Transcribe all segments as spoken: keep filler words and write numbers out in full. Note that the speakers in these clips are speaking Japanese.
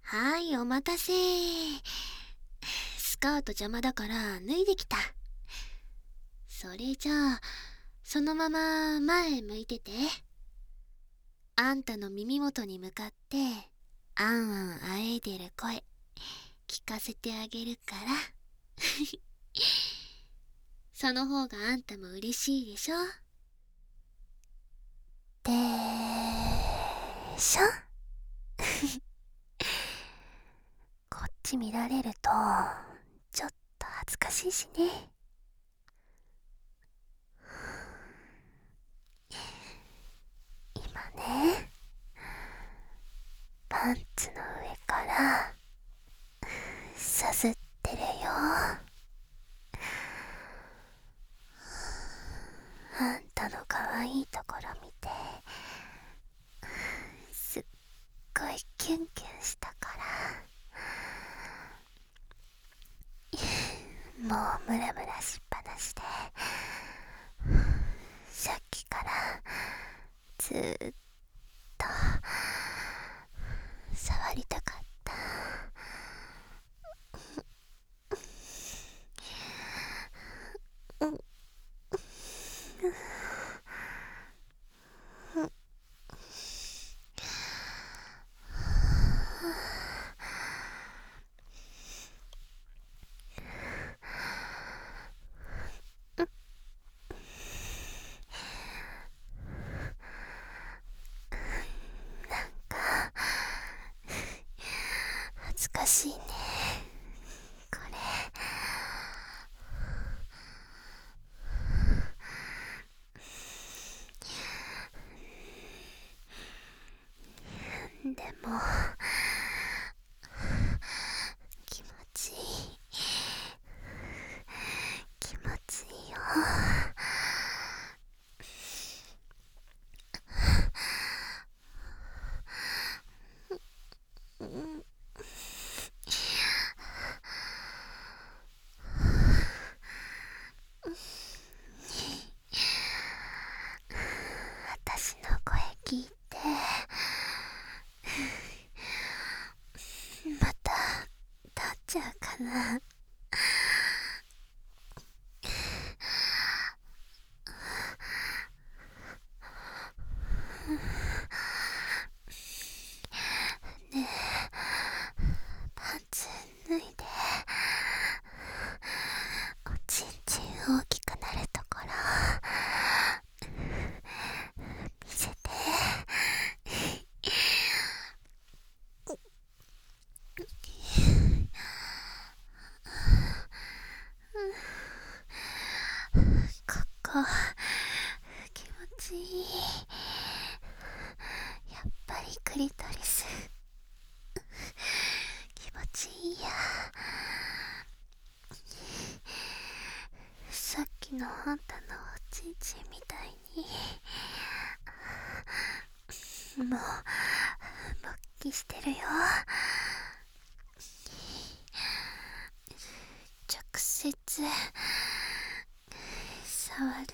はい、お待たせ。スカート邪魔だから脱いできた。それじゃあ、そのまま前向いてて。あんたの耳元に向かって、あんあんあえいでる声、聞かせてあげるから。その方があんたも嬉しいでしょ。でーしょ。こっち見られると、ちょっと恥ずかしいしね。今ね、パンツの上からさすってるよ。あんたの可愛いところ見て、すっごいキュンキュンしたから、もうムラムラしっぱなしで、さっきからずーっと触りたかった。恥ずかしいね、これ。でも気持ちいい、気持ちいいよ。うん、私の声聞いて、また立っちゃうかな。ねえ、パンツ脱いで、おちんちん大きくなるところ見せて。ここ気持ちいい。やっぱりクリトリス気持ちいいや。さっきのあんたのおちんちんみたいにもう勃起してるよ。直接触るね。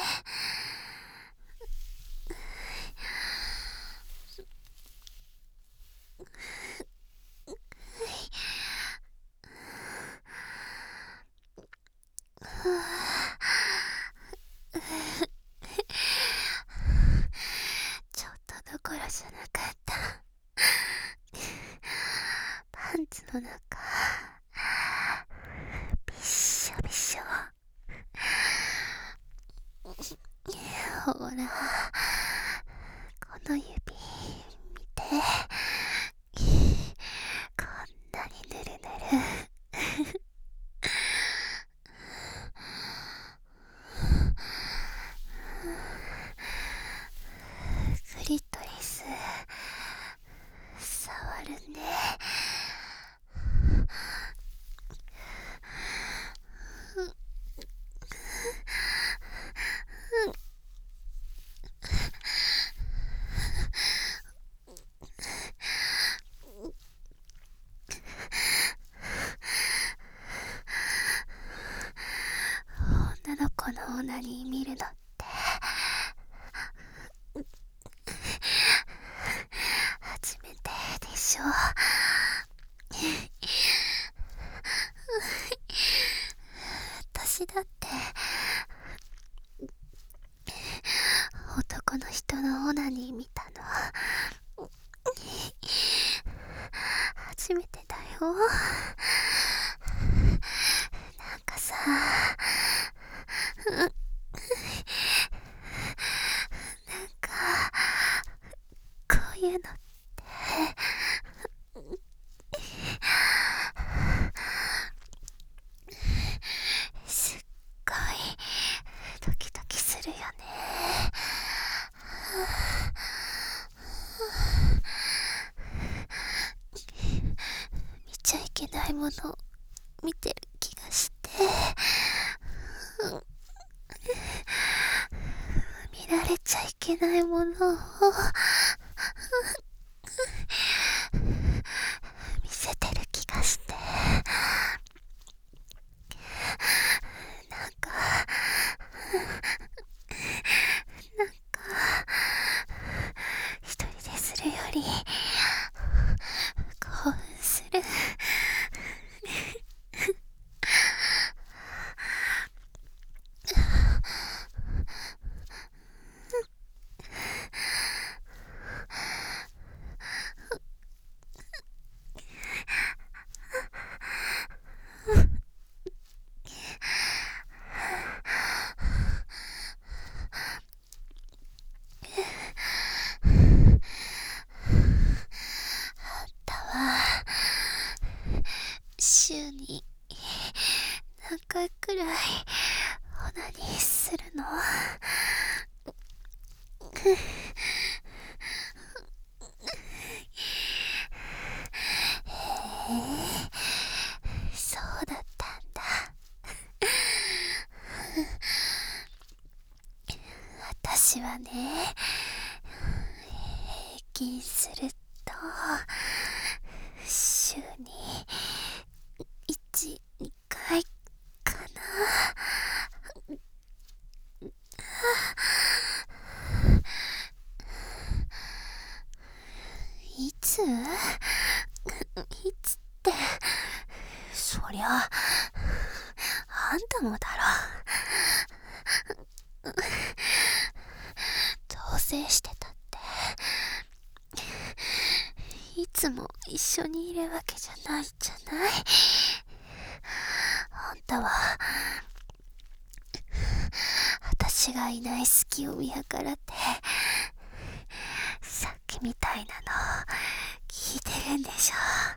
ちょっとどころじゃなかった。パンツの中びっしょびしょ。ほら、この指見て、こんなにぬるぬる。クリトリス触るね。女の子のオナニー見るのって初めてでしょ。 初めてだよ。なんかさ、なんかこういうのってすっごいドキドキするよね。見ちゃいけないもの見てる気がして、見られちゃいけないものを見せてる気がして、なんかなんか一人でするより興奮する。週に何回くらいオナニーするの？へえ、そうだったんだ。私はね、平均すると週にいち、にかいかな。いつ？いつって、そりゃあんたもだろ。同棲してたっていつも一緒にいるわけじゃないじゃない。あんたは私がいない隙を見計らってさっきみたいなの聞いてるんでしょ。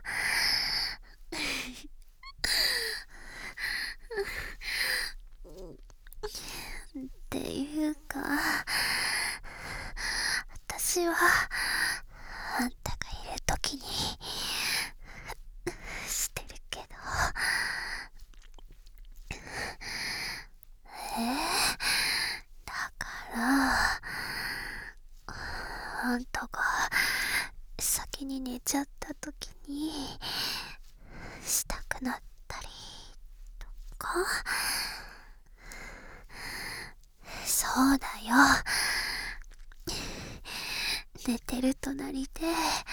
っていうか、私はあんたがいるときにしてるけど、えー、だからあんたが先に寝ちゃったときにしたくなったりとか。そうだよ、寝てる隣で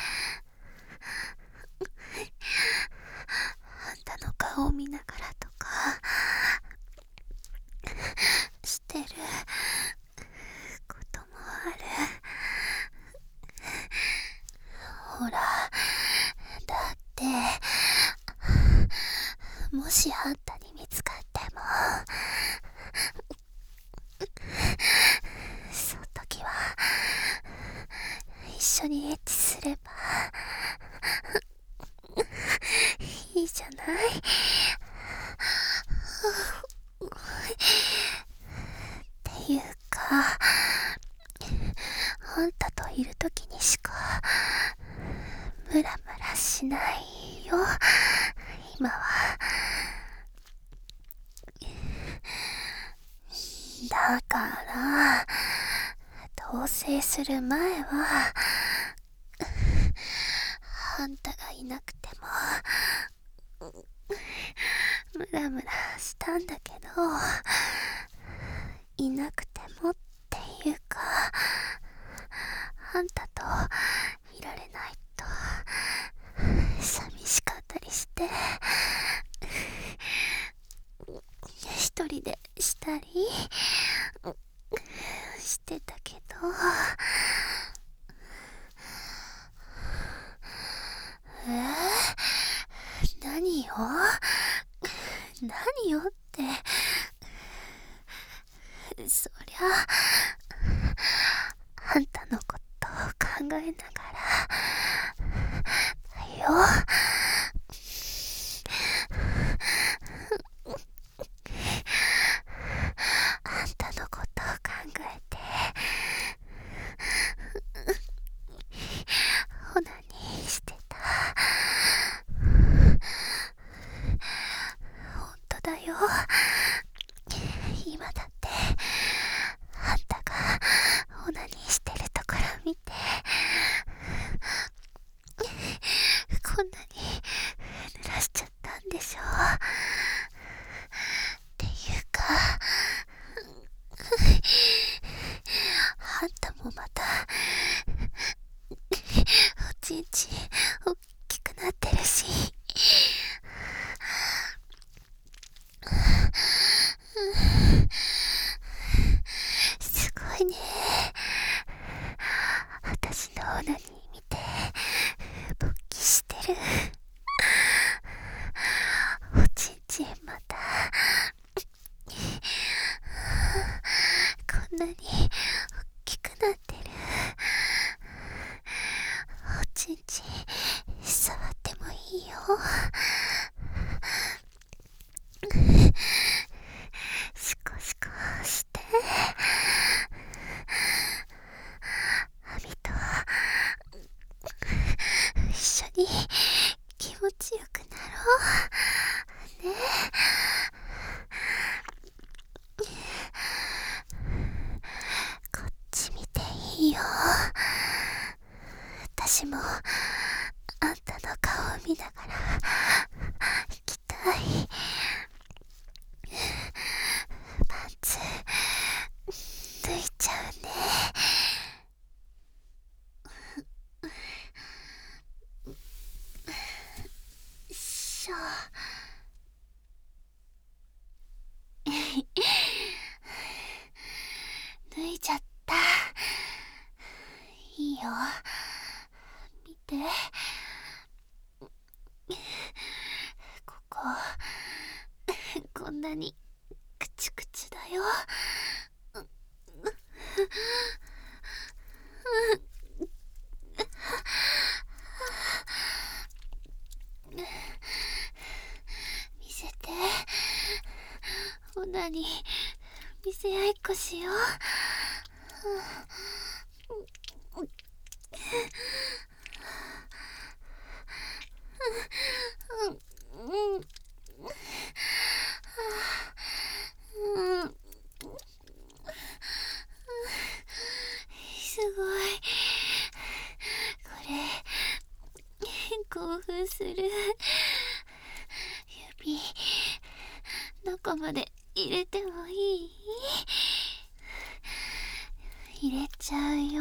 あんたの顔を見ながらとかしてることもある。ほら、だってもしあんたに見つかってもその時は一緒にエッチすればいいじゃない。っていうか、あんたといる時にしかムラムラしないよ、今は。だから同棲する前はあんたがいなくてもムラムラしたんだけど、いなくてもっていうか、あんたといられないと寂しかったりして一人でしたりしてたけど、 何よって。そりゃあんたのことを考えながらだよ。あんたのことを考えてオナニーしてた。ほんとだよ。今だってあんたがオナニーしてるところ見てこんなに濡らしちゃったんでしょ。っていうかあんたもまたおちんちんおっきくなってるし。すごいね。私のオナニー見て勃起してる。おちんちんまたこんなに大きくなってる。おちんちん触ってもいいよ。シコシコしてアミと一緒に気持ちよくなろうね。こっち見ていいよ。私もあんたの顔を見ながら行きたい。パンツ脱いちゃうね。しょ脱いじゃった。いいよ、見て。こここんなにクチクチだよ。見せて。オナニー見せ合いっこしよう。すごい。これ興奮する。指どこまで入れてもいい？入れちゃうよ。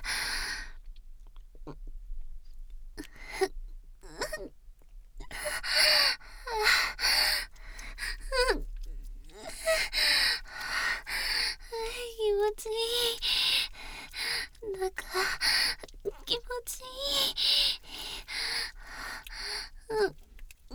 気持ちいい。なんか気持ちいい。うん。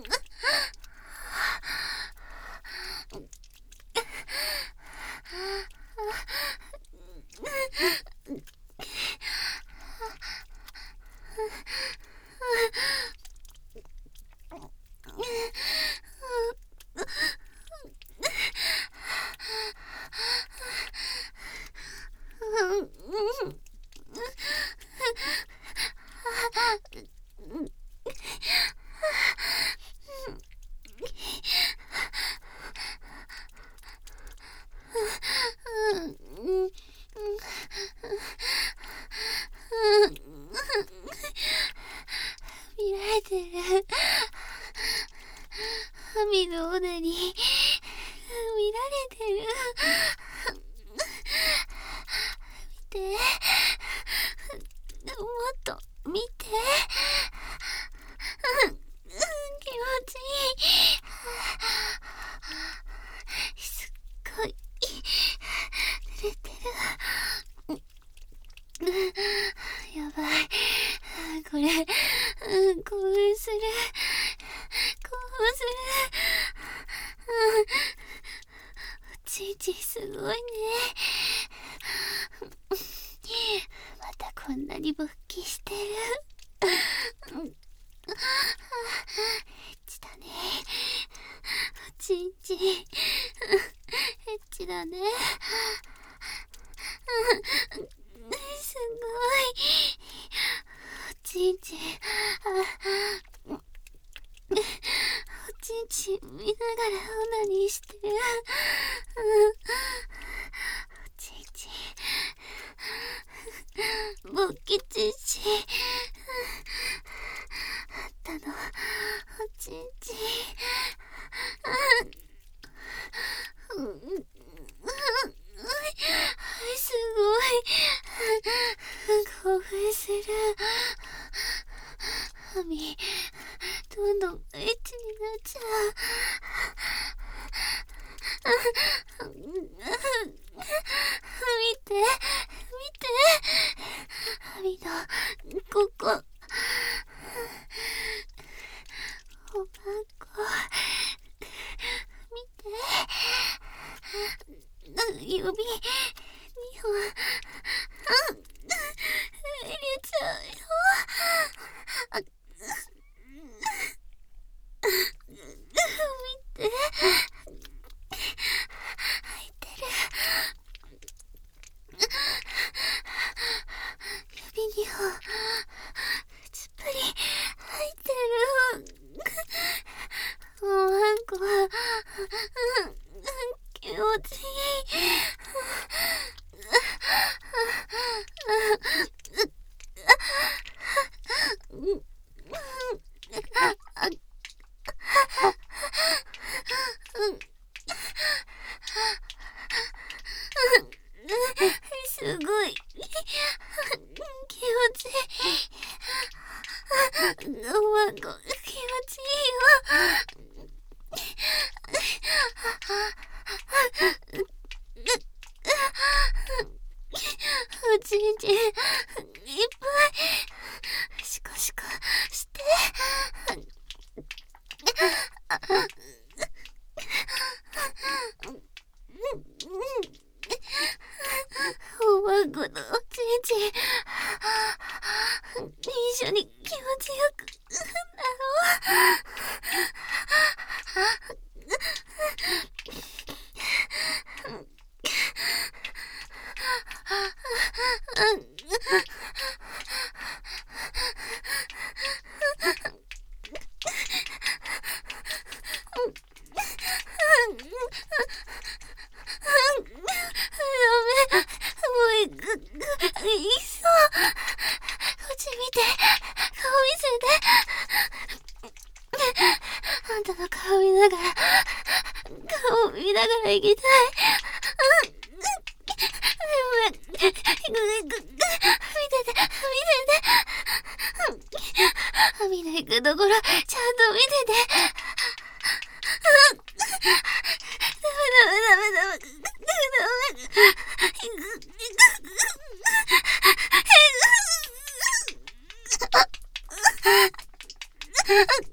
見られてる。ハミのオナニー見られてる。見て、もっと見て。気持ちいい。すっごい濡れてる。やばい、これ、うん、興奮する興奮する。 エッチだね。おちんちんエッチだね。すごい。おちんちんおちんちん見ながらオナニーしてる。おちんちん勃起ちんちんあったのおちんちんすごい興奮する。ハミどんどんエッチになっちゃう。見て見てハミのここおばんこ見て指にほん入れちゃうよ。あ見て入ってる。指にほつっぷり入ってる。おわんこは気持ちいい。すごい気持ちいい。おわんこ気持ちいいよ。おちんちんいっぱいシコシコしておわんこのおちんちん一緒に気持ちよくなろう。あんたの顔見ながら顔見ながら行きたい。見てて見ててハミの行くところちゃんと見てて。ダメダメダメダメダメダメ